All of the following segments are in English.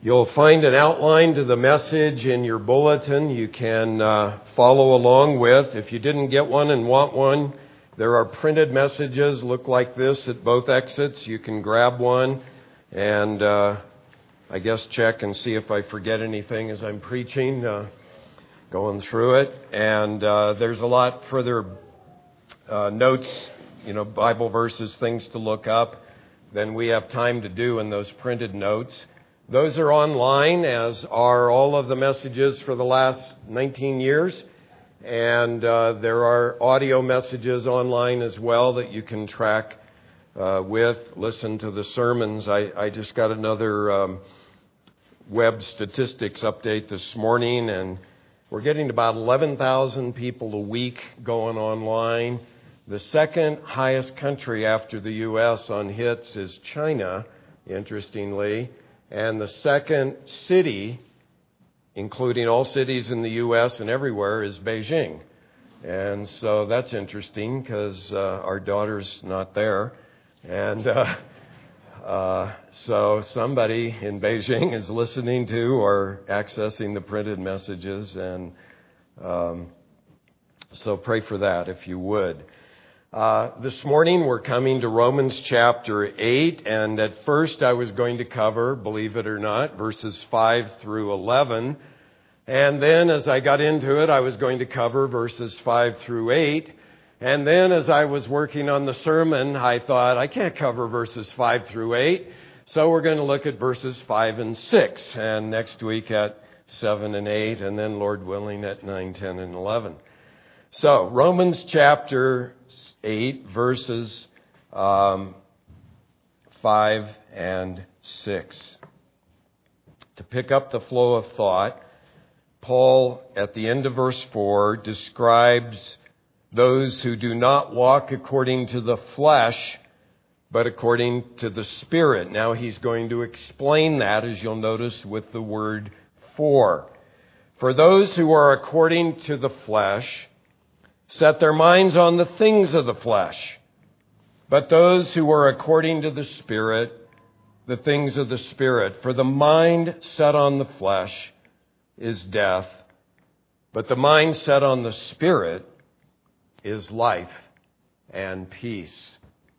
You'll find an outline to the message in your bulletin you can follow along with. If you didn't get one and want one, there are printed messages, look like this at both exits. You can grab one and I guess check and see if I forget anything as I'm preaching, going through it. And there's a lot further notes, Bible verses, things to look up than we have time to do in those printed notes. Those are online, as are all of the messages for the last 19 years. And there are audio messages online as well that you can track listen to the sermons. I just got another web statistics update this morning, and we're getting about 11,000 people a week going online. The second highest country after the U.S. on hits is China, interestingly. And the second city, including all cities in the U.S. and everywhere, is Beijing. And so that's interesting because our daughter's not there. And so somebody in Beijing is listening to or accessing the printed messages. And so pray for that if you would. This morning we're coming to Romans chapter 8, and at first I was going to cover, believe it or not, verses 5 through 11. And then as I got into it, I was going to cover verses 5 through 8. And then as I was working on the sermon, I thought, I can't cover verses 5 through 8. So we're going to look at verses 5 and 6, and next week at 7 and 8, and then Lord willing at 9, 10, and 11. So, Romans chapter 8, verses 5 and 6. To pick up the flow of thought, Paul, at the end of verse 4, describes those who do not walk according to the flesh, but according to the Spirit. Now he's going to explain that, as you'll notice, with the word for. For those who are according to the flesh set their minds on the things of the flesh, but those who are according to the Spirit, the things of the Spirit. For the mind set on the flesh is death, but the mind set on the Spirit is life and peace.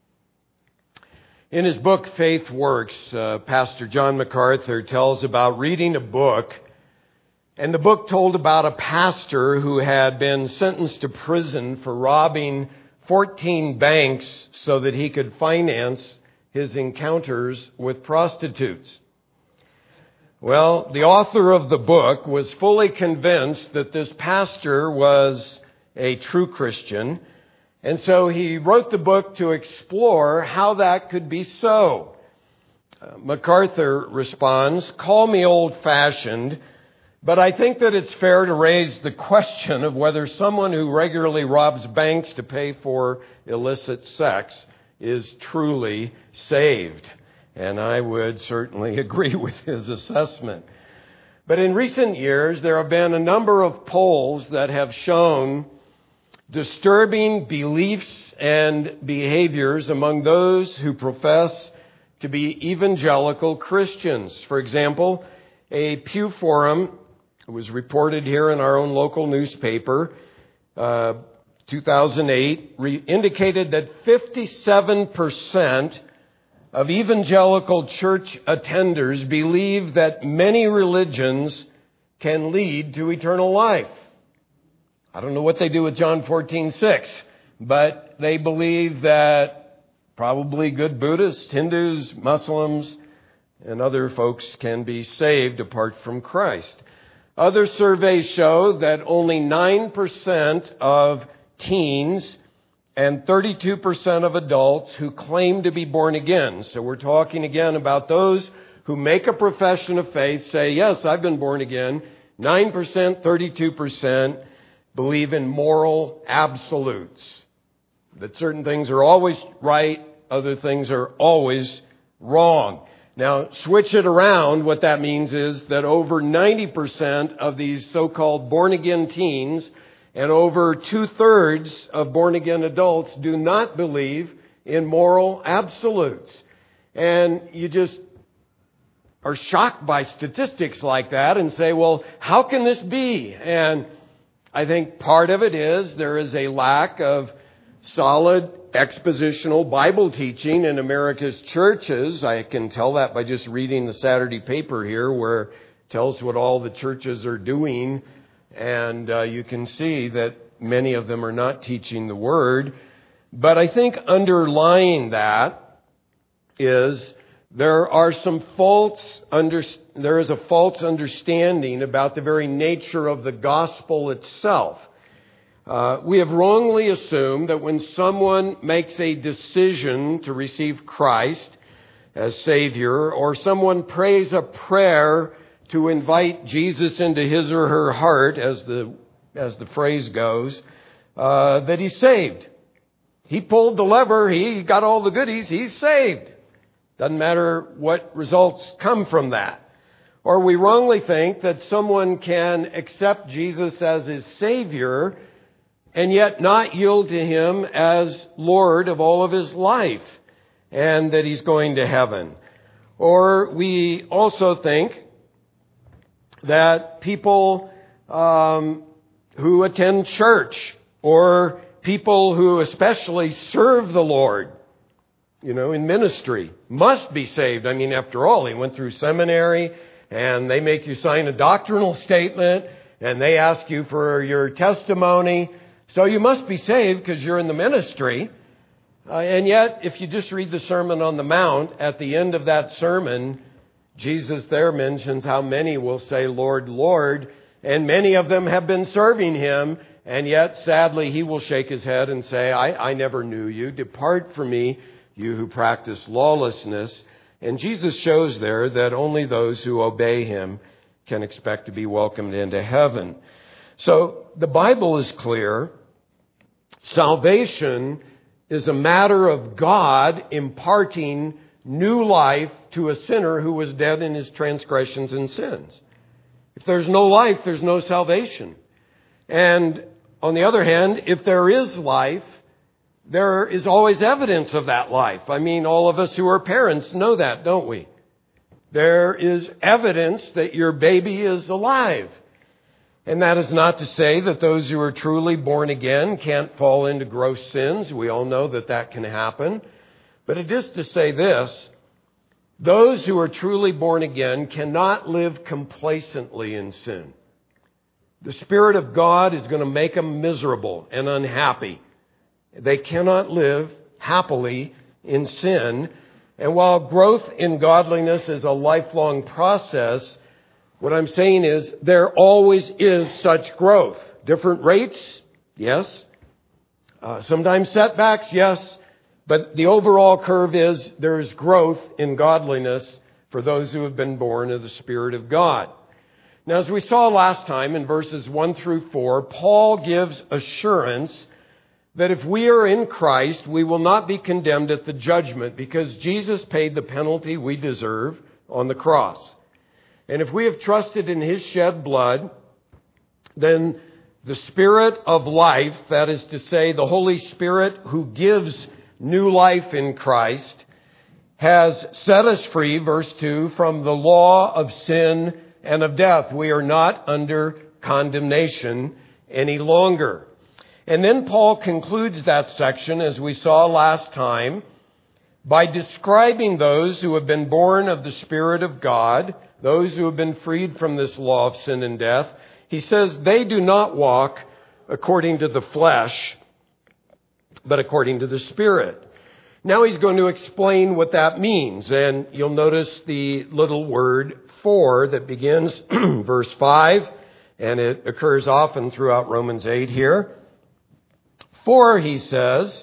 In his book, Faith Works, Pastor John MacArthur tells about reading a book. And the book told about a pastor who had been sentenced to prison for robbing 14 banks so that he could finance his encounters with prostitutes. Well, the author of the book was fully convinced that this pastor was a true Christian, and so he wrote the book to explore how that could be so. MacArthur responds, "Call me old-fashioned, but I think that it's fair to raise the question of whether someone who regularly robs banks to pay for illicit sex is truly saved." And I would certainly agree with his assessment. But in recent years, there have been a number of polls that have shown disturbing beliefs and behaviors among those who profess to be evangelical Christians. For example, a Pew Forum, it was reported here in our own local newspaper, 2008, indicated that 57% of evangelical church attenders believe that many religions can lead to eternal life. I don't know what they do with John 14:6, but they believe that probably good Buddhists, Hindus, Muslims, and other folks can be saved apart from Christ. Other surveys show that only 9% of teens and 32% of adults who claim to be born again. So we're talking again about those who make a profession of faith, say, yes, I've been born again. 9%, 32% believe in moral absolutes. That certain things are always right, other things are always wrong. Now, switch it around. What that means is that over 90% of these so-called born-again teens and over 2/3 of born-again adults do not believe in moral absolutes. And you just are shocked by statistics like that and say, well, how can this be? And I think part of it is there is a lack of solid expositional Bible teaching in America's churches. I can tell that by just reading the Saturday paper here, where it tells what all the churches are doing. And you can see that many of them are not teaching the Word. But I think underlying that is there is a false understanding about the very nature of the gospel itself. We have wrongly assumed that when someone makes a decision to receive Christ as Savior, or someone prays a prayer to invite Jesus into his or her heart, as the phrase goes, that he's saved. He pulled the lever, he got all the goodies, he's saved. Doesn't matter what results come from that. Or we wrongly think that someone can accept Jesus as his Savior and yet not yield to him as Lord of all of his life, and that he's going to heaven. Or we also think that people who attend church, or people who especially serve the Lord, in ministry, must be saved. I mean, after all, he went through seminary, and they make you sign a doctrinal statement, and they ask you for your testimony. So you must be saved because you're in the ministry. And yet, if you just read the Sermon on the Mount, at the end of that sermon, Jesus there mentions how many will say, Lord, Lord, and many of them have been serving him, and yet, sadly, he will shake his head and say, I never knew you. Depart from me, you who practice lawlessness. And Jesus shows there that only those who obey him can expect to be welcomed into heaven. So the Bible is clear. Salvation is a matter of God imparting new life to a sinner who was dead in his transgressions and sins. If there's no life, there's no salvation. And on the other hand, if there is life, there is always evidence of that life. I mean, all of us who are parents know that, don't we? There is evidence that your baby is alive. And that is not to say that those who are truly born again can't fall into gross sins. We all know that that can happen. But it is to say this: those who are truly born again cannot live complacently in sin. The Spirit of God is going to make them miserable and unhappy. They cannot live happily in sin. And while growth in godliness is a lifelong process, what I'm saying is there always is such growth. Different rates, yes. Sometimes setbacks, yes. But the overall curve is there is growth in godliness for those who have been born of the Spirit of God. Now, as we saw last time in verses 1 through 4, Paul gives assurance that if we are in Christ, we will not be condemned at the judgment because Jesus paid the penalty we deserve on the cross. And if we have trusted in his shed blood, then the Spirit of life, that is to say, the Holy Spirit who gives new life in Christ, has set us free, verse 2, from the law of sin and of death. We are not under condemnation any longer. And then Paul concludes that section, as we saw last time, by describing those who have been born of the Spirit of God, those who have been freed from this law of sin and death. He says they do not walk according to the flesh, but according to the Spirit. Now he's going to explain what that means. And you'll notice the little word for that begins verse 5, and it occurs often throughout Romans 8 here. For, he says,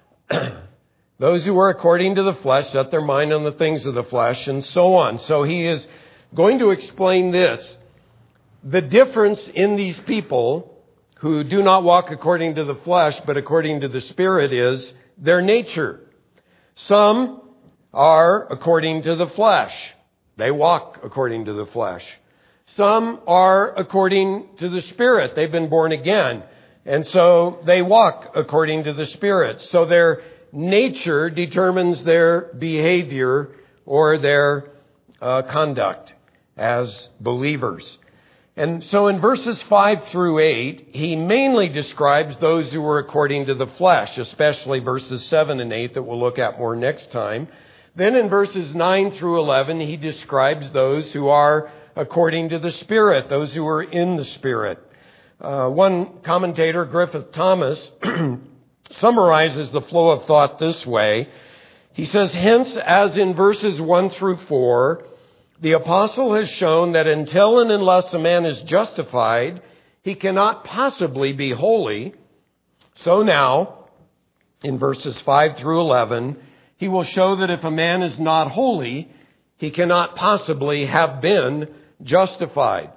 those who are according to the flesh set their mind on the things of the flesh, and so on. So he is going to explain this. The difference in these people who do not walk according to the flesh, but according to the Spirit, is their nature. Some are according to the flesh. They walk according to the flesh. Some are according to the Spirit. They've been born again. And so they walk according to the Spirit. So their nature determines their behavior or their conduct as believers. And so in verses 5 through 8, he mainly describes those who were according to the flesh, especially verses 7 and 8 that we'll look at more next time. Then in verses 9 through 11, he describes those who are according to the Spirit, those who are in the Spirit. One commentator, Griffith Thomas, summarizes the flow of thought this way. He says, hence, as in verses 1 through 4, the apostle has shown that until and unless a man is justified, he cannot possibly be holy. So now, in verses 5 through 11, he will show that if a man is not holy, he cannot possibly have been justified.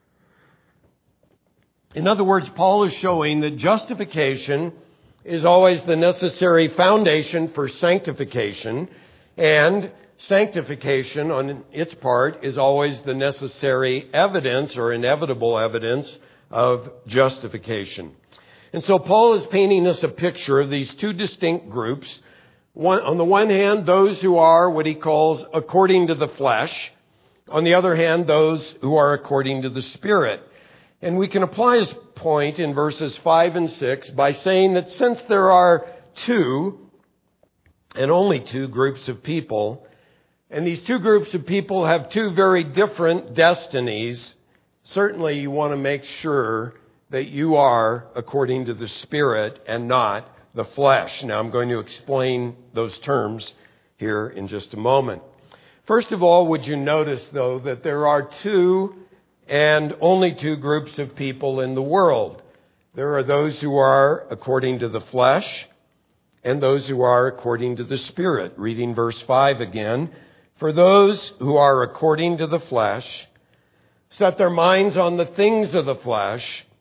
In other words, Paul is showing that justification is always the necessary foundation for sanctification, and sanctification on its part is always the necessary evidence or inevitable evidence of justification. And so Paul is painting us a picture of these two distinct groups. On the one hand, those who are what he calls according to the flesh. On the other hand, those who are according to the Spirit. And we can apply his point in verses 5 and 6 by saying that since there are two, and only two groups of people, and these two groups of people have two very different destinies, certainly you want to make sure that you are according to the Spirit and not the flesh. Now I'm going to explain those terms here in just a moment. First of all, would you notice, though, that there are two and only two groups of people in the world. There are those who are according to the flesh and those who are according to the Spirit. Reading verse 5 again. For those who are according to the flesh set their minds on the things of the flesh,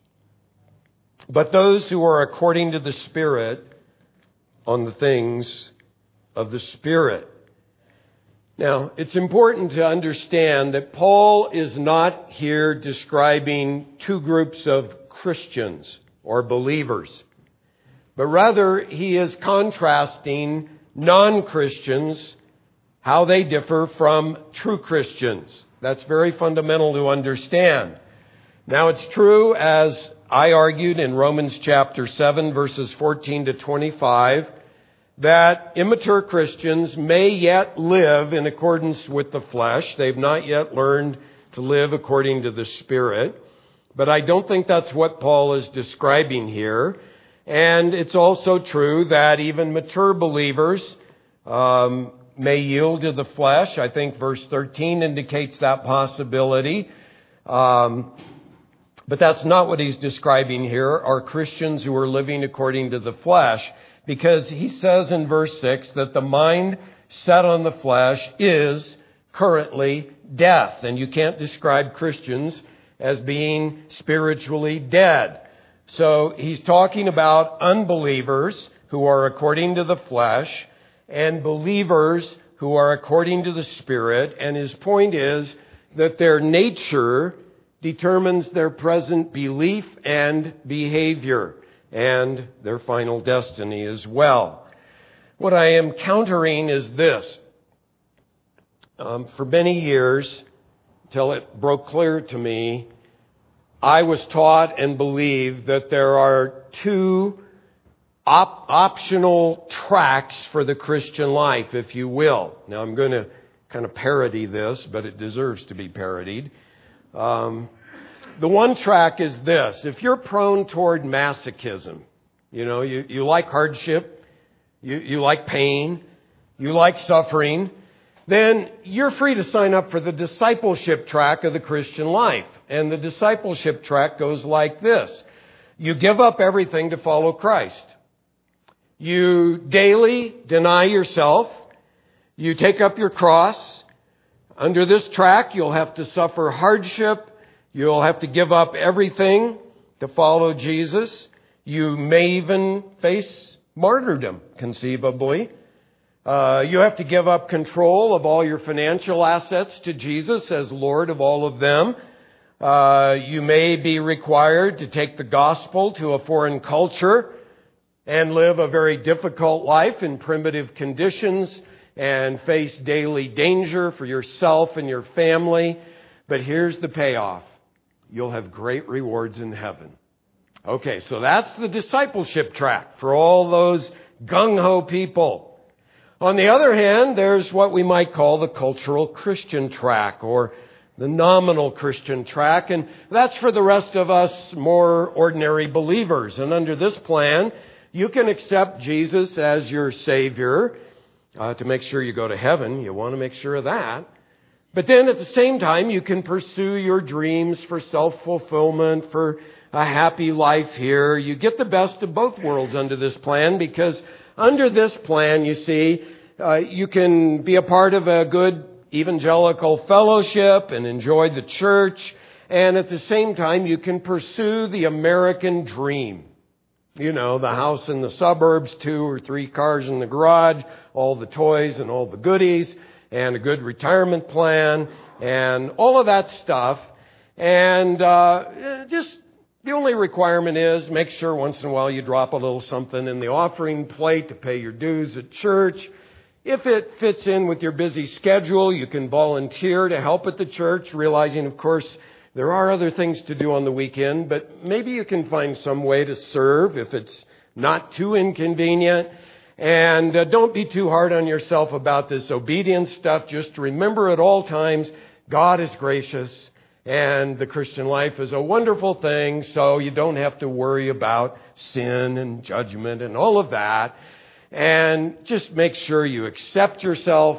but those who are according to the Spirit on the things of the Spirit. Now, it's important to understand that Paul is not here describing two groups of Christians or believers, but rather he is contrasting non-Christians, how they differ from true Christians. That's very fundamental to understand. Now, it's true, as I argued in Romans chapter 7, verses 14 to 25, that immature Christians may yet live in accordance with the flesh. They've not yet learned to live according to the Spirit. But I don't think that's what Paul is describing here. And it's also true that even mature believers may yield to the flesh. I think verse 13 indicates that possibility. But that's not what he's describing here, are Christians who are living according to the flesh. Because he says in verse 6 that the mind set on the flesh is currently death. And you can't describe Christians as being spiritually dead. So he's talking about unbelievers who are according to the flesh and believers who are according to the Spirit. And his point is that their nature determines their present belief and behavior, and their final destiny as well. What I am countering is this. For many years, till it broke clear to me, I was taught and believed that there are two optional tracks for the Christian life, if you will. Now I'm going to kind of parody this, but it deserves to be parodied. The one track is this. If you're prone toward masochism, you like hardship, you like pain, you like suffering, then you're free to sign up for the discipleship track of the Christian life. And the discipleship track goes like this. You give up everything to follow Christ. You daily deny yourself. You take up your cross. Under this track, you'll have to suffer hardship. You'll have to give up everything to follow Jesus. You may even face martyrdom, conceivably. You have to give up control of all your financial assets to Jesus as Lord of all of them. You may be required to take the gospel to a foreign culture and live a very difficult life in primitive conditions and face daily danger for yourself and your family. But here's the payoff. You'll have great rewards in heaven. Okay, so that's the discipleship track for all those gung-ho people. On the other hand, there's what we might call the cultural Christian track, or the nominal Christian track, and that's for the rest of us more ordinary believers. And under this plan, you can accept Jesus as your Savior to make sure you go to heaven. You want to make sure of that. But then at the same time, you can pursue your dreams for self-fulfillment, for a happy life here. You get the best of both worlds under this plan, because under this plan, you see, you can be a part of a good evangelical fellowship and enjoy the church. And at the same time, you can pursue the American dream. You know, the house in the suburbs, 2 or 3 cars in the garage, all the toys and all the goodies, and a good retirement plan, and all of that stuff. And just the only requirement is make sure once in a while you drop a little something in the offering plate to pay your dues at church. If it fits in with your busy schedule, you can volunteer to help at the church, realizing, of course, there are other things to do on the weekend, but maybe you can find some way to serve if it's not too inconvenient. And don't be too hard on yourself about this obedience stuff. Just remember at all times, God is gracious and the Christian life is a wonderful thing, so you don't have to worry about sin and judgment and all of that. And just make sure you accept yourself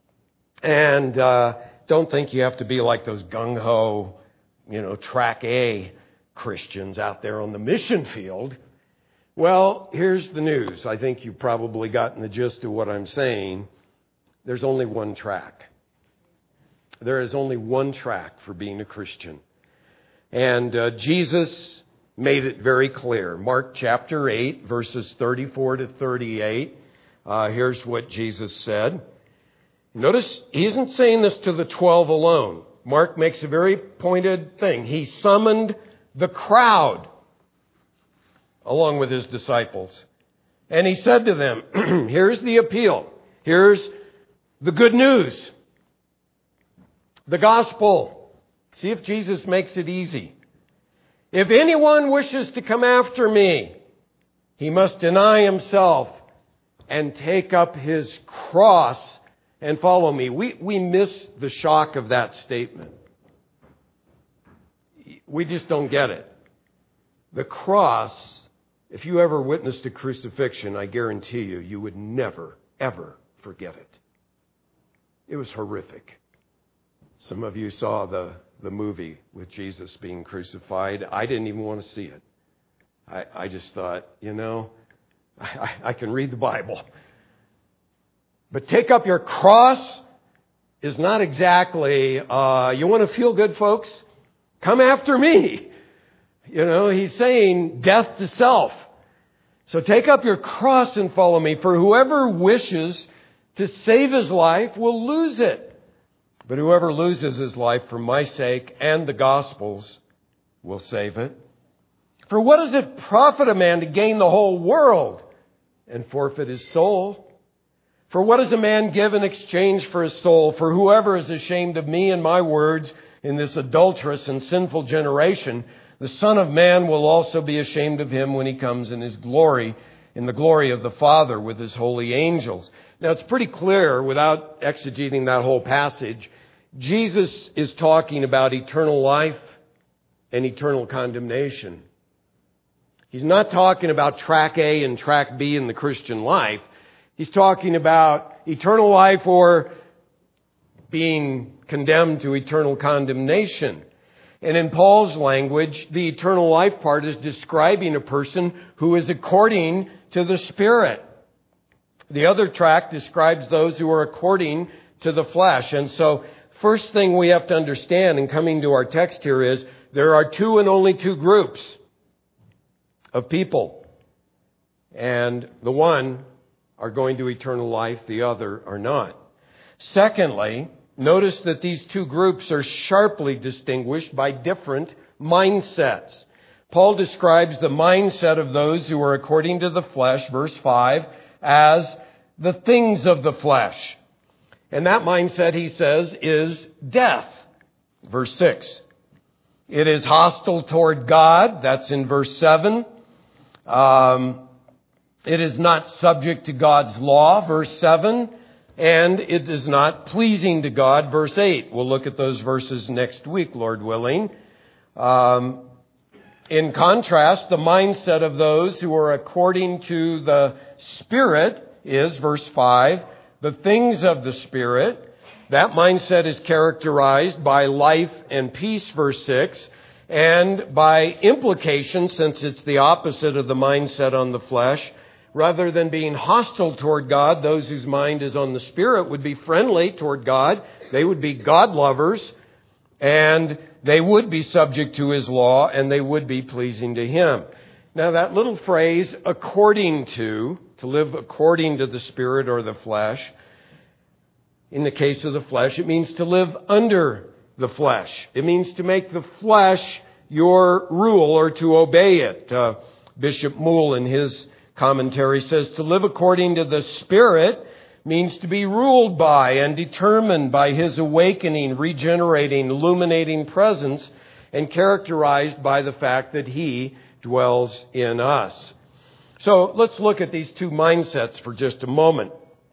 and don't think you have to be like those gung-ho, track A Christians out there on the mission field. Well, here's the news. I think you've probably gotten the gist of what I'm saying. There's only one track. There is only one track for being a Christian. And Jesus made it very clear. Mark chapter 8, verses 34 to 38. Here's what Jesus said. Notice, he isn't saying this to the 12 alone. Mark makes a very pointed thing. He summoned the crowd along with his disciples. And he said to them, here's the appeal. Here's the good news. The gospel. See if Jesus makes it easy. If anyone wishes to come after me, he must deny himself and take up his cross and follow me. We miss the shock of that statement. We just don't get it. The cross, if you ever witnessed a crucifixion, I guarantee you would never, ever forget it. It was horrific. Some of you saw the movie with Jesus being crucified. I didn't even want to see it. I just thought, I can read the Bible. But take up your cross is not exactly, you want to feel good, folks? Come after me. He's saying death to self. So take up your cross and follow me. For whoever wishes to save his life will lose it. But whoever loses his life for my sake and the gospel's will save it. For what does it profit a man to gain the whole world and forfeit his soul? For what does a man give in exchange for his soul? For whoever is ashamed of me and my words in this adulterous and sinful generation, the Son of Man will also be ashamed of him when he comes in his glory, in the glory of the Father with his holy angels. Now it's pretty clear, without exegeting that whole passage, Jesus is talking about eternal life and eternal condemnation. He's not talking about track A and track B in the Christian life. He's talking about eternal life or being condemned to eternal condemnation. And in Paul's language, the eternal life part is describing a person who is according to the Spirit. The other track describes those who are according to the flesh. And so, first thing we have to understand in coming to our text here is there are 2 and only 2 groups of people. And the one are going to eternal life, the other are not. Secondly, notice that these 2 groups are sharply distinguished by different mindsets. Paul describes the mindset of those who are according to the flesh, verse 5, as the things of the flesh. And that mindset, he says, is death. Verse 6. It is hostile toward God. That's in verse 7. It is not subject to God's law. Verse 7. And it is not pleasing to God. Verse 8. We'll look at those verses next week, Lord willing. In contrast, the mindset of those who are according to the Spirit is, verse 5, the things of the Spirit. That mindset is characterized by life and peace, verse 6, and by implication, since it's the opposite of the mindset on the flesh, rather than being hostile toward God, those whose mind is on the Spirit would be friendly toward God. They would be God lovers, and they would be subject to His law, and they would be pleasing to Him. Now that little phrase, according to live according to the Spirit or the flesh, in the case of the flesh, it means to live under the flesh. It means to make the flesh your rule or to obey it. Bishop Moule in his commentary says to live according to the Spirit means to be ruled by and determined by His awakening, regenerating, illuminating presence, and characterized by the fact that He dwells in us. So let's look at these two mindsets for just a moment.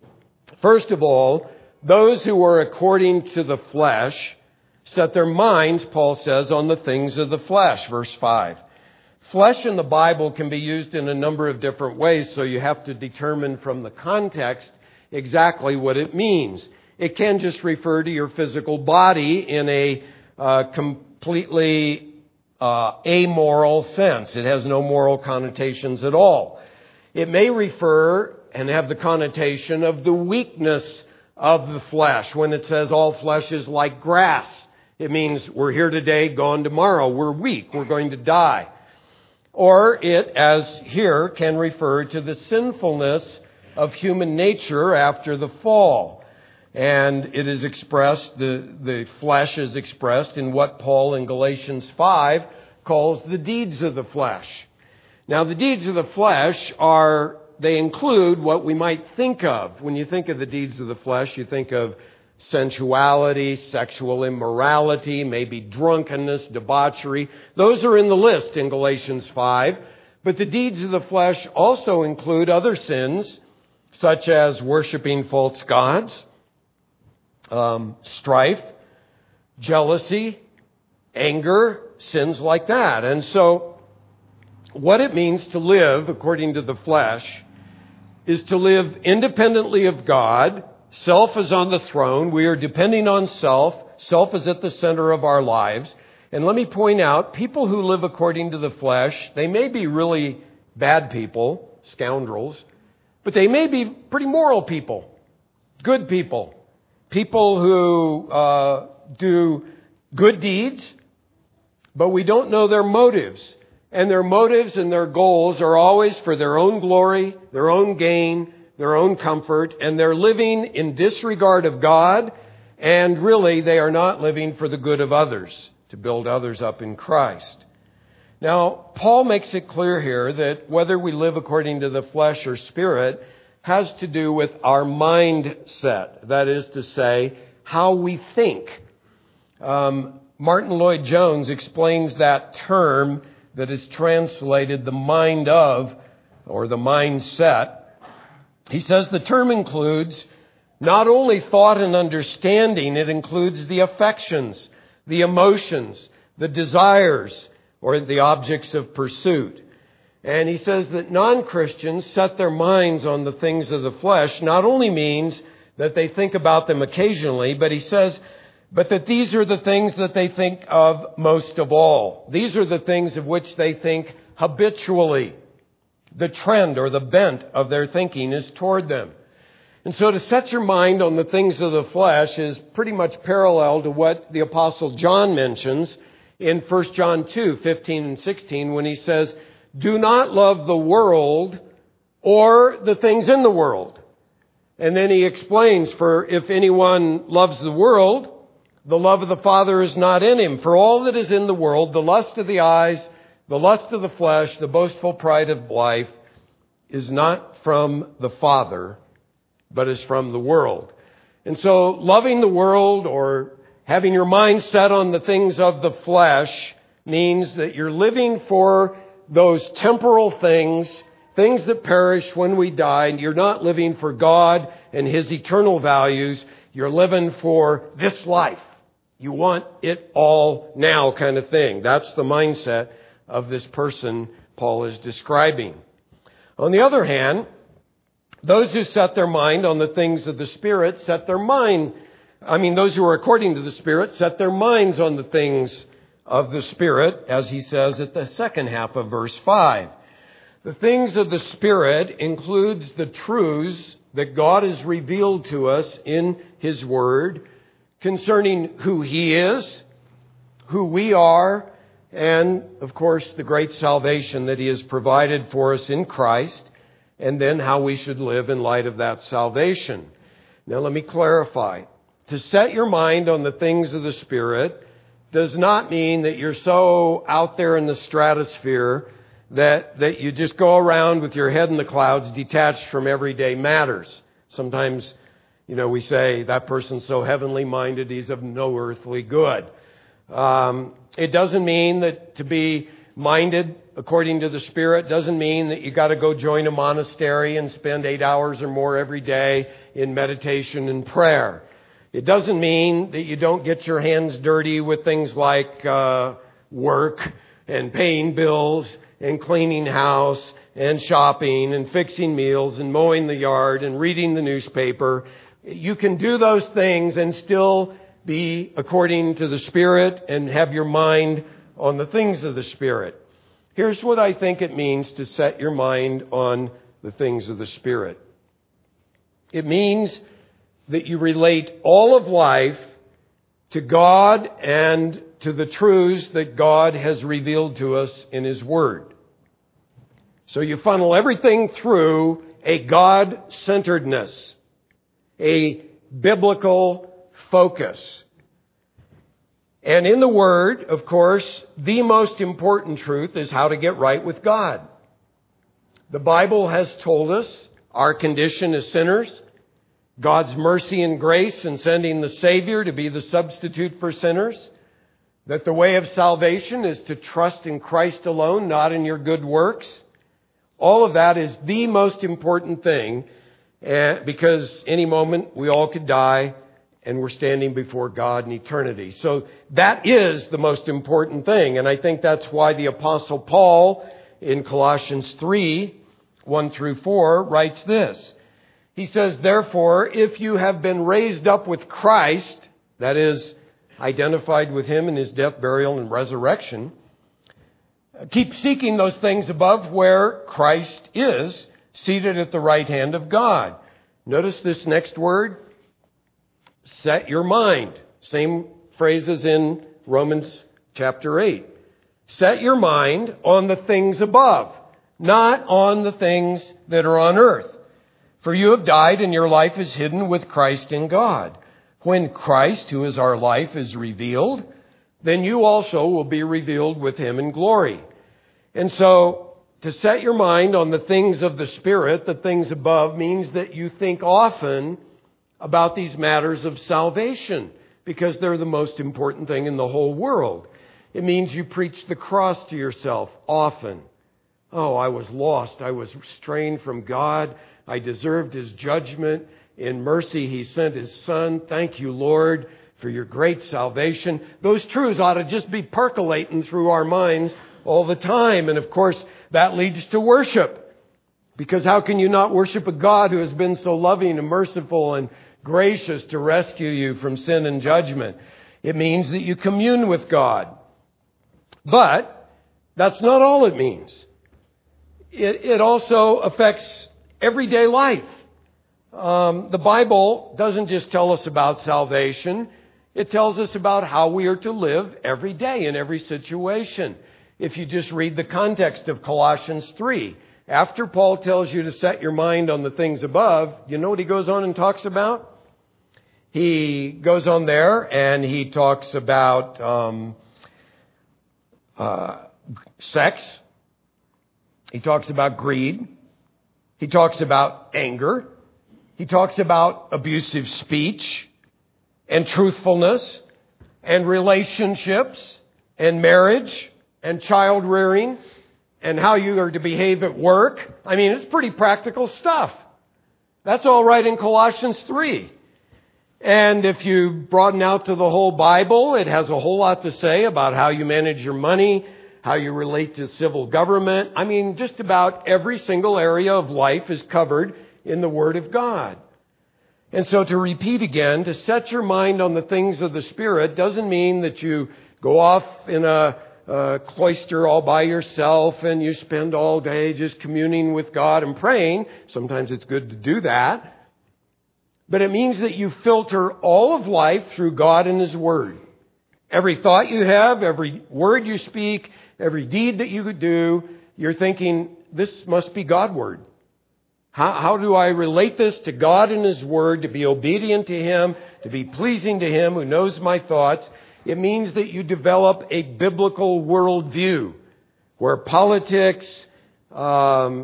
First of all, those who are according to the flesh set their minds, Paul says, on the things of the flesh, verse 5. Flesh in the Bible can be used in a number of different ways, so you have to determine from the context exactly what it means. It can just refer to your physical body in a completely amoral sense. It has no moral connotations at all. It may refer and have the connotation of the weakness of the flesh. When it says all flesh is like grass, it means we're here today, gone tomorrow. We're weak. We're going to die. Or it, as here, can refer to the sinfulness of human nature after the fall. And it is expressed, the flesh is expressed in what Paul in Galatians 5 calls the deeds of the flesh. Now, the deeds of the flesh they include what we might think of. When you think of the deeds of the flesh, you think of sensuality, sexual immorality, maybe drunkenness, debauchery. Those are in the list in Galatians 5. But the deeds of the flesh also include other sins, such as worshiping false gods, strife, jealousy, anger, sins like that. And so, what it means to live according to the flesh is to live independently of God. Self is on the throne. We are depending on self. Self is at the center of our lives. And let me point out, people who live according to the flesh, they may be really bad people, scoundrels, but they may be pretty moral people, good people, people who do good deeds, but we don't know their motives. And their motives and their goals are always for their own glory, their own gain, their own comfort, and they're living in disregard of God, and really they are not living for the good of others, to build others up in Christ. Now, Paul makes it clear here that whether we live according to the flesh or spirit has to do with our mindset. That is to say, how we think. Martin Lloyd-Jones explains that term that is translated the mind of, or the mindset. He says the term includes not only thought and understanding, it includes the affections, the emotions, the desires, or the objects of pursuit. And he says that non-Christians set their minds on the things of the flesh not only means that they think about them occasionally, but he says, but that these are the things that they think of most of all. These are the things of which they think habitually. The trend or the bent of their thinking is toward them. And so to set your mind on the things of the flesh is pretty much parallel to what the Apostle John mentions in 1 John 2, 15 and 16, when he says, do not love the world or the things in the world. And then he explains, for if anyone loves the world, the love of the Father is not in him. For all that is in the world, the lust of the eyes, the lust of the flesh, the boastful pride of life, is not from the Father, but is from the world. And so loving the world or having your mind set on the things of the flesh means that you're living for those temporal things that perish when we die. And you're not living for God and His eternal values. You're living for this life. You want it all now kind of thing. That's the mindset of this person Paul is describing. On the other hand, those who set their mind on the things of the Spirit those who are according to the Spirit set their minds on the things of the Spirit, as he says at the second half of verse 5. The things of the Spirit includes the truths that God has revealed to us in His Word concerning who He is, who we are, and, of course, the great salvation that He has provided for us in Christ, and then how we should live in light of that salvation. Now, let me clarify. To set your mind on the things of the Spirit does not mean that you're so out there in the stratosphere that you just go around with your head in the clouds, detached from everyday matters. Sometimes, we say, that person's so heavenly minded, he's of no earthly good. It doesn't mean that to be minded according to the Spirit doesn't mean that you got to go join a monastery and spend 8 hours or more every day in meditation and prayer. It doesn't mean that you don't get your hands dirty with things like work and paying bills and cleaning house and shopping and fixing meals and mowing the yard and reading the newspaper. You can do those things and still be according to the Spirit and have your mind on the things of the Spirit. Here's what I think it means to set your mind on the things of the Spirit. It means that you relate all of life to God and to the truths that God has revealed to us in His Word. So you funnel everything through a God-centeredness, a biblical focus. And in the Word, of course, the most important truth is how to get right with God. The Bible has told us our condition as sinners, God's mercy and grace in sending the Savior to be the substitute for sinners, that the way of salvation is to trust in Christ alone, not in your good works. All of that is the most important thing, because any moment we all could die and we're standing before God in eternity. So that is the most important thing. And I think that's why the Apostle Paul in Colossians 3, 1 through 4 writes this. He says, therefore, if you have been raised up with Christ, that is, identified with Him in His death, burial, and resurrection, keep seeking those things above where Christ is, seated at the right hand of God. Notice this next word, set your mind. Same phrase as in Romans chapter 8. Set your mind on the things above, not on the things that are on earth. For you have died and your life is hidden with Christ in God. When Christ, who is our life, is revealed, then you also will be revealed with Him in glory. And so, to set your mind on the things of the Spirit, the things above, means that you think often about these matters of salvation, because they're the most important thing in the whole world. It means you preach the cross to yourself often. Oh, I was lost. I was restrained from God. I deserved His judgment. In mercy, He sent His Son. Thank you, Lord, for your great salvation. Those truths ought to just be percolating through our minds all the time. And of course, that leads to worship. Because how can you not worship a God who has been so loving and merciful and gracious to rescue you from sin and judgment? It means that you commune with God. But that's not all it means. It also affects everyday life. The Bible doesn't just tell us about salvation. It tells us about how we are to live every day in every situation. If you just read the context of Colossians 3, after Paul tells you to set your mind on the things above, you know what he goes on and talks about? He goes on there and he talks about sex. He talks about greed. He talks about anger. He talks about abusive speech and truthfulness and relationships and marriage and child rearing and how you are to behave at work. I mean, it's pretty practical stuff. That's all right in Colossians 3. And if you broaden out to the whole Bible, it has a whole lot to say about how you manage your money, how you relate to civil government. I mean, just about every single area of life is covered in the Word of God. And so to repeat again, to set your mind on the things of the Spirit doesn't mean that you go off in a cloister all by yourself and you spend all day just communing with God and praying. Sometimes it's good to do that. But it means that you filter all of life through God and His Word. Every thought you have, every word you speak, every deed that you do, you're thinking, this must be God's Word. How do I relate this to God and His Word, to be obedient to Him, to be pleasing to Him who knows my thoughts? It means that you develop a biblical worldview where politics, life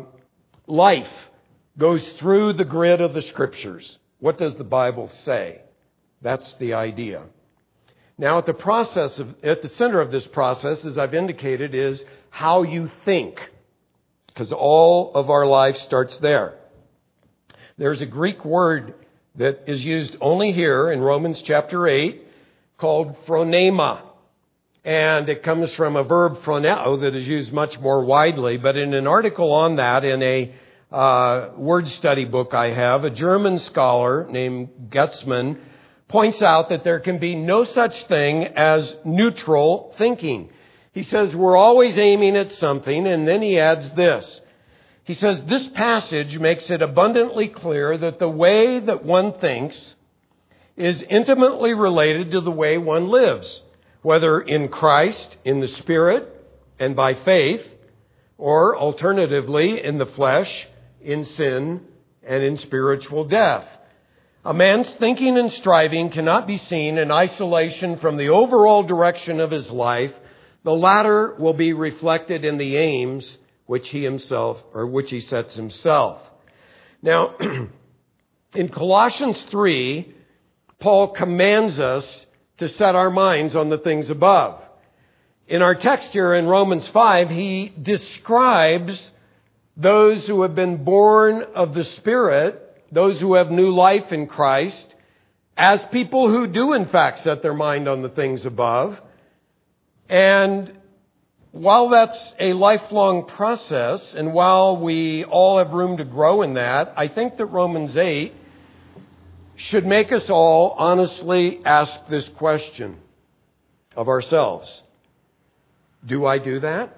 goes through the grid of the Scriptures. What does the Bible say? That's the idea. Now, at the center of this process, as I've indicated, is how you think. Because all of our life starts there. There's a Greek word that is used only here in Romans chapter 8 called phronema. And it comes from a verb phroneo that is used much more widely. But in an article on that in a word study book I have, a German scholar named Gutzmann points out that there can be no such thing as neutral thinking. He says we're always aiming at something, and then he adds this. He says this passage makes it abundantly clear that the way that one thinks is intimately related to the way one lives, whether in Christ, in the Spirit, and by faith, or alternatively in the flesh, in sin, and in spiritual death. A man's thinking and striving cannot be seen in isolation from the overall direction of his life. The latter will be reflected in the aims which he sets himself. Now, in Colossians 3, Paul commands us to set our minds on the things above. In our text here in Romans 5, he describes those who have been born of the Spirit, those who have new life in Christ, as people who do in fact set their mind on the things above. And while that's a lifelong process, and while we all have room to grow in that, I think that Romans 8 should make us all honestly ask this question of ourselves. Do I do that?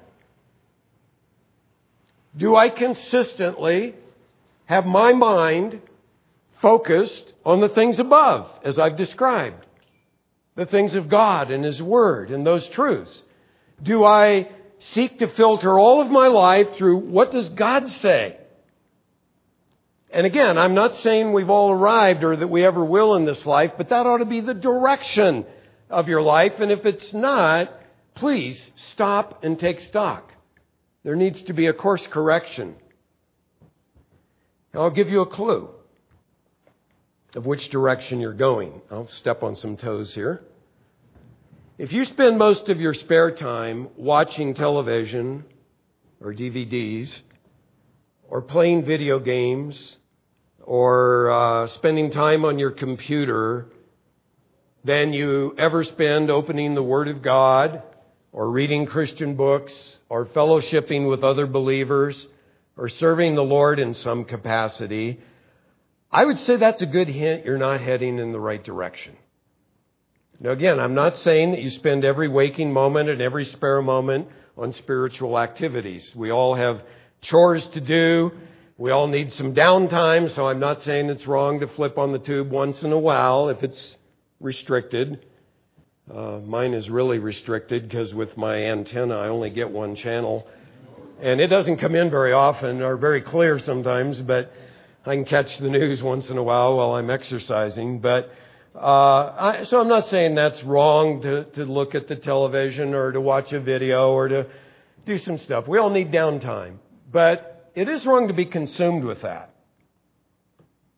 Do I consistently have my mind focused on the things above, as I've described? The things of God and His Word and those truths. Do I seek to filter all of my life through what does God say? And again, I'm not saying we've all arrived or that we ever will in this life, but that ought to be the direction of your life. And if it's not, please stop and take stock. There needs to be a course correction. Now, I'll give you a clue of which direction you're going. I'll step on some toes here. If you spend most of your spare time watching television or DVDs or playing video games or spending time on your computer than you ever spend opening the Word of God or reading Christian books or fellowshipping with other believers or serving the Lord in some capacity, I would say that's a good hint you're not heading in the right direction. Now again, I'm not saying that you spend every waking moment and every spare moment on spiritual activities. We all have chores to do. We all need some downtime, so I'm not saying it's wrong to flip on the tube once in a while if it's restricted. Mine is really restricted because with my antenna I only get one channel. And it doesn't come in very often or very clear sometimes, but I can catch the news once in a while I'm exercising. But so I'm not saying that's wrong to look at the television or to watch a video or to do some stuff. We all need downtime. But it is wrong to be consumed with that.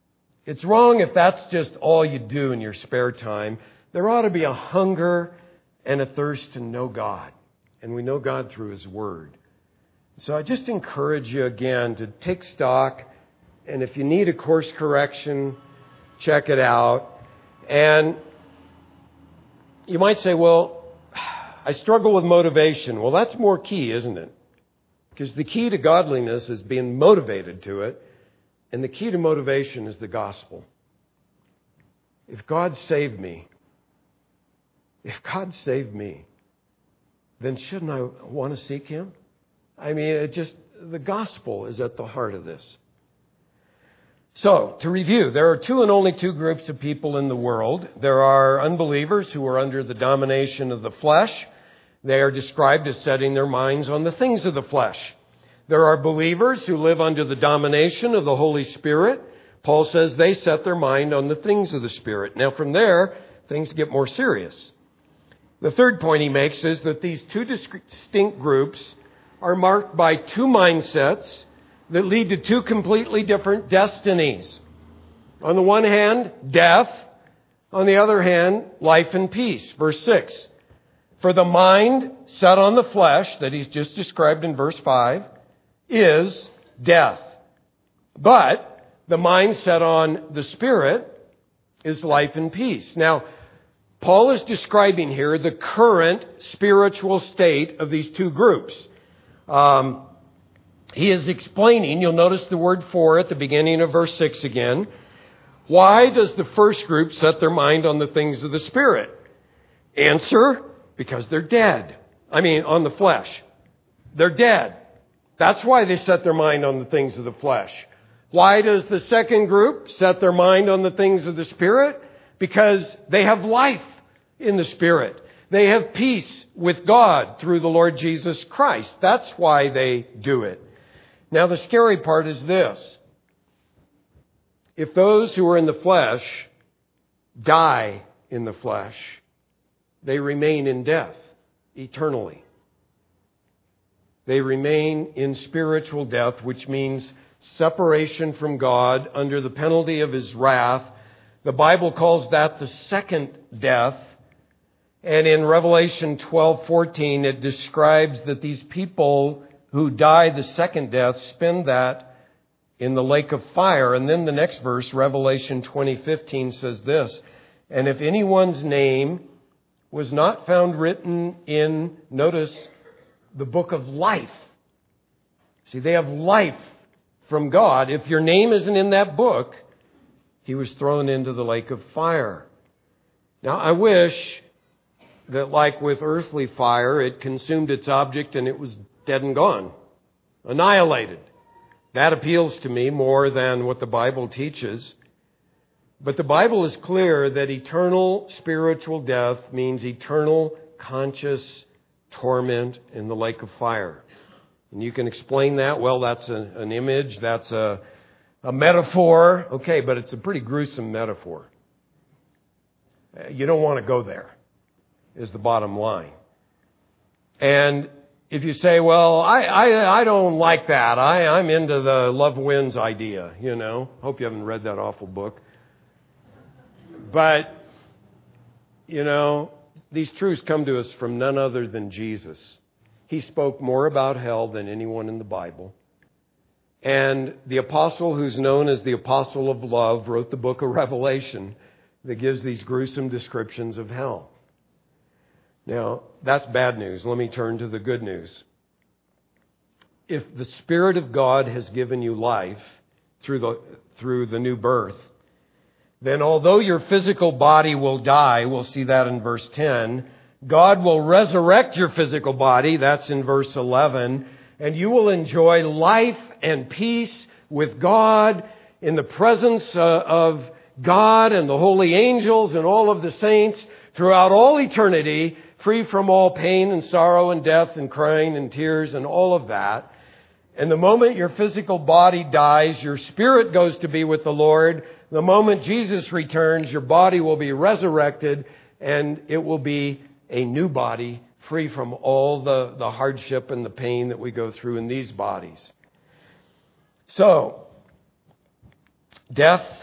It's wrong if that's just all you do in your spare time. There ought to be a hunger and a thirst to know God. And we know God through His Word. So I just encourage you again to take stock. And if you need a course correction, check it out. And you might say, well, I struggle with motivation. Well, that's more key, isn't it? Because the key to godliness is being motivated to it. And the key to motivation is the gospel. If God saved me, then shouldn't I want to seek Him? I mean, the gospel is at the heart of this. So, to review, there are two and only two groups of people in the world. There are unbelievers who are under the domination of the flesh. They are described as setting their minds on the things of the flesh. There are believers who live under the domination of the Holy Spirit. Paul says they set their mind on the things of the Spirit. Now, from there, things get more serious. The third point he makes is that these two distinct groups are marked by two mindsets that lead to two completely different destinies. On the one hand, death. On the other hand, life and peace. Verse 6. For the mind set on the flesh, that he's just described in verse 5, is death. But the mind set on the Spirit is life and peace. Now, Paul is describing here the current spiritual state of these two groups. He is explaining, you'll notice the word for at the beginning of verse 6 again. Why does the first group set their mind on the things of the Spirit? Answer, because they're dead. On the flesh. They're dead. That's why they set their mind on the things of the flesh. Why does the second group set their mind on the things of the Spirit? Because they have life in the Spirit. They have peace with God through the Lord Jesus Christ. That's why they do it. Now, the scary part is this. If those who are in the flesh die in the flesh, they remain in death eternally. They remain in spiritual death, which means separation from God under the penalty of His wrath. The Bible calls that the second death. And in Revelation 12:14, it describes that these people who die the second death spend that in the lake of fire. And then the next verse, Revelation 20:15, says this, and if anyone's name was not found written in, notice, the book of life. See, they have life from God. If your name isn't in that book, he was thrown into the lake of fire. Now, I wish that like with earthly fire, it consumed its object and it was dead and gone, annihilated. That appeals to me more than what the Bible teaches. But the Bible is clear that eternal spiritual death means eternal conscious torment in the lake of fire. And you can explain that. Well, that's an image. That's a metaphor. Okay, but it's a pretty gruesome metaphor. You don't want to go there, is the bottom line. And if you say, well, I don't like that. I'm into the love wins idea, Hope you haven't read that awful book. But, these truths come to us from none other than Jesus. He spoke more about hell than anyone in the Bible. And the apostle who's known as the apostle of love wrote the book of Revelation that gives these gruesome descriptions of hell. Now, that's bad news. Let me turn to the good news. If the Spirit of God has given you life through the new birth, then although your physical body will die, we'll see that in verse 10, God will resurrect your physical body, that's in verse 11, and you will enjoy life and peace with God in the presence of God and the holy angels and all of the saints throughout all eternity, free from all pain and sorrow and death and crying and tears and all of that. And the moment your physical body dies, your spirit goes to be with the Lord. The moment Jesus returns, your body will be resurrected and it will be a new body free from all the hardship and the pain that we go through in these bodies. So, death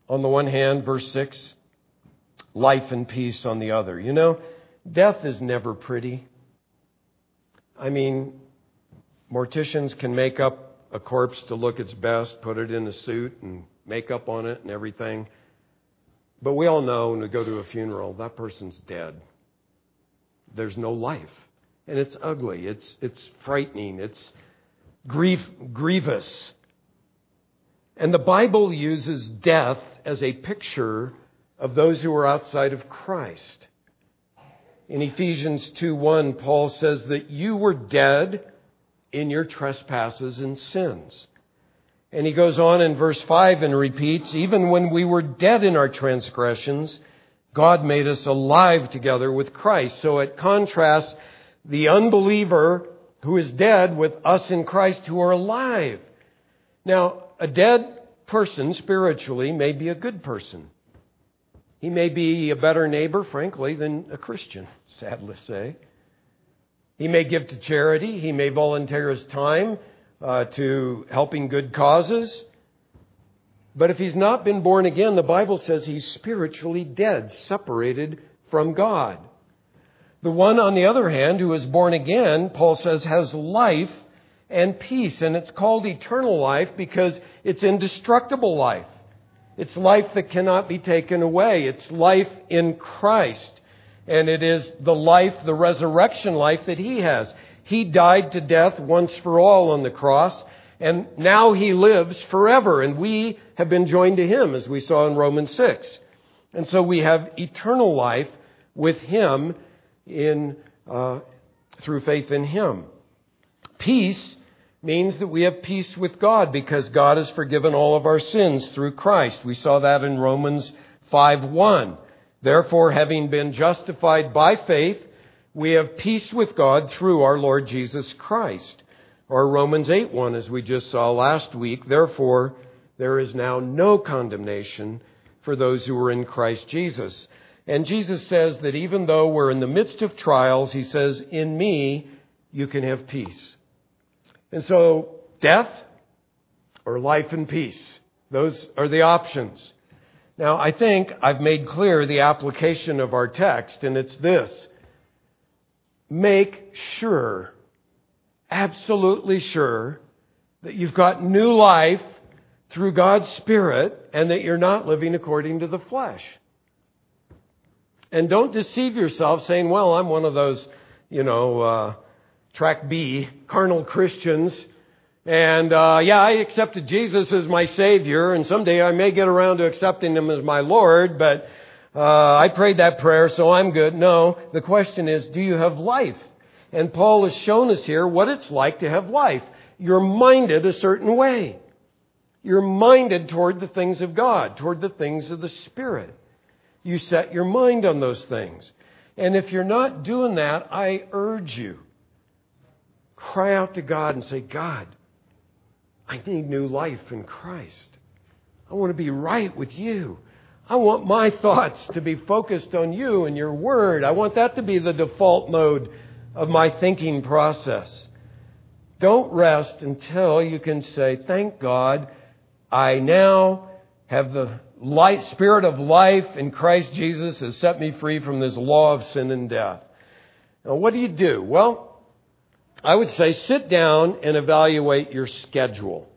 on the one hand, verse 6, life and peace on the other. You know, death is never pretty. I mean, morticians can make up a corpse to look its best, put it in a suit and makeup on it and everything. But we all know when we go to a funeral, that person's dead. There's no life. And it's ugly. It's frightening. It's grievous. And the Bible uses death as a picture of those who are outside of Christ. In Ephesians 2:1, Paul says that you were dead in your trespasses and sins. And he goes on in verse 5 and repeats, even when we were dead in our transgressions, God made us alive together with Christ. So it contrasts the unbeliever who is dead with us in Christ who are alive. Now, a dead person spiritually may be a good person. He may be a better neighbor, frankly, than a Christian, sad to say. He may give to charity. He may volunteer his time to helping good causes. But if he's not been born again, the Bible says he's spiritually dead, separated from God. The one, on the other hand, who is born again, Paul says, has life and peace. And it's called eternal life because it's indestructible life. It's life that cannot be taken away. It's life in Christ. And it is the life, the resurrection life that He has. He died to death once for all on the cross. And now He lives forever. And we have been joined to Him, as we saw in Romans 6. And so we have eternal life with Him through faith in Him. Peace means that we have peace with God because God has forgiven all of our sins through Christ. We saw that in Romans 5:1. Therefore, having been justified by faith, we have peace with God through our Lord Jesus Christ. Or Romans 8:1, as we just saw last week. Therefore, there is now no condemnation for those who are in Christ Jesus. And Jesus says that even though we're in the midst of trials, He says, in me, you can have peace. And so, death or life and peace. Those are the options. Now, I think I've made clear the application of our text, and it's this. Make sure, absolutely sure, that you've got new life through God's Spirit and that you're not living according to the flesh. And don't deceive yourself saying, well, I'm one of those, track B, carnal Christians. And, I accepted Jesus as my Savior, and someday I may get around to accepting Him as my Lord, but I prayed that prayer, so I'm good. No, the question is, do you have life? And Paul has shown us here what it's like to have life. You're minded a certain way. You're minded toward the things of God, toward the things of the Spirit. You set your mind on those things. And if you're not doing that, I urge you, cry out to God and say, God, I need new life in Christ. I want to be right with You. I want my thoughts to be focused on You and Your Word. I want that to be the default mode of my thinking process. Don't rest until you can say, thank God, I now have the Spirit of life in Christ Jesus has set me free from this law of sin and death. Now, what do? Well, I would say sit down and evaluate your schedule.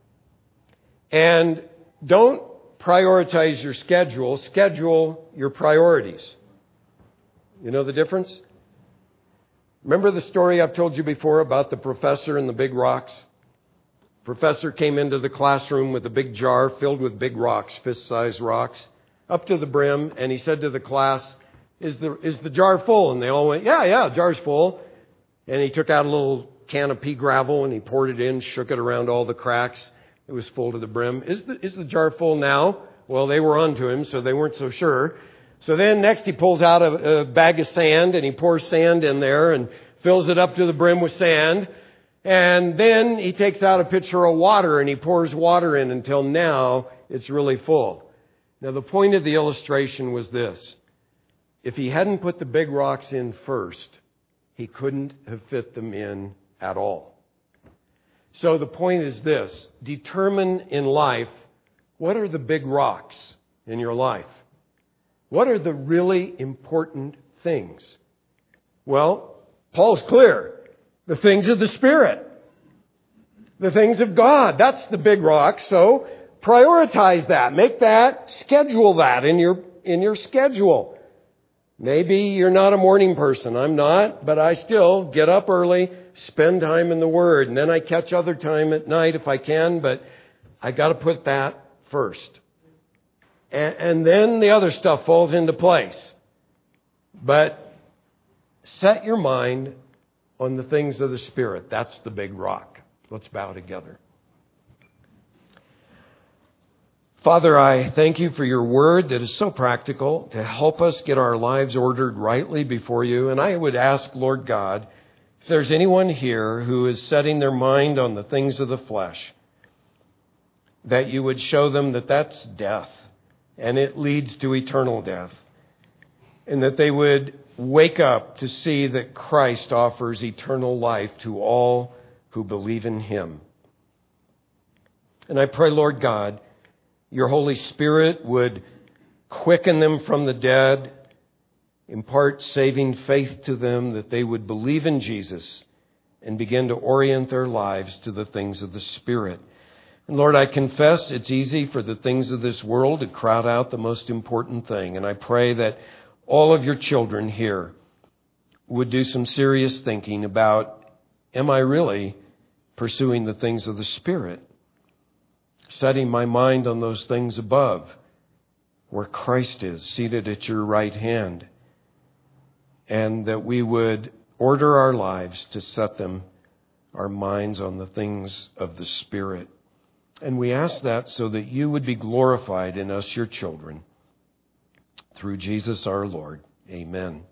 And don't prioritize your schedule your priorities. You know the difference? Remember the story I've told you before about the professor and the big rocks? Professor came into the classroom with a big jar filled with big rocks, fist-sized rocks, up to the brim, and he said to the class, is the jar full? And they all went, yeah, jar's full. And he took out a little can of pea gravel and he poured it in, shook it around all the cracks. It was full to the brim. Is the jar full now? Well, they were on to him, so they weren't so sure. So then next he pulls out a bag of sand and he pours sand in there and fills it up to the brim with sand. And then he takes out a pitcher of water and he pours water in until now it's really full. Now the point of the illustration was this. If he hadn't put the big rocks in first, he couldn't have fit them in at all. So the point is this. Determine in life, what are the big rocks in your life? What are the really important things? Well, Paul's clear. The things of the Spirit. The things of God. That's the big rock. So prioritize that. Make that, schedule that in your schedule. Maybe you're not a morning person. I'm not, but I still get up early, spend time in the Word, and then I catch other time at night if I can, but I got to put that first. And then the other stuff falls into place. But set your mind on the things of the Spirit. That's the big rock. Let's bow together. Father, I thank you for your word that is so practical to help us get our lives ordered rightly before you. And I would ask, Lord God, if there's anyone here who is setting their mind on the things of the flesh, that you would show them that that's death and it leads to eternal death. And that they would wake up to see that Christ offers eternal life to all who believe in Him. And I pray, Lord God, your Holy Spirit would quicken them from the dead, impart saving faith to them, that they would believe in Jesus and begin to orient their lives to the things of the Spirit. And Lord, I confess it's easy for the things of this world to crowd out the most important thing. And I pray that all of your children here would do some serious thinking about, am I really pursuing the things of the Spirit? Setting my mind on those things above, where Christ is, seated at your right hand. And that we would order our lives to set them, our minds on the things of the Spirit. And we ask that so that you would be glorified in us, your children. Through Jesus our Lord. Amen.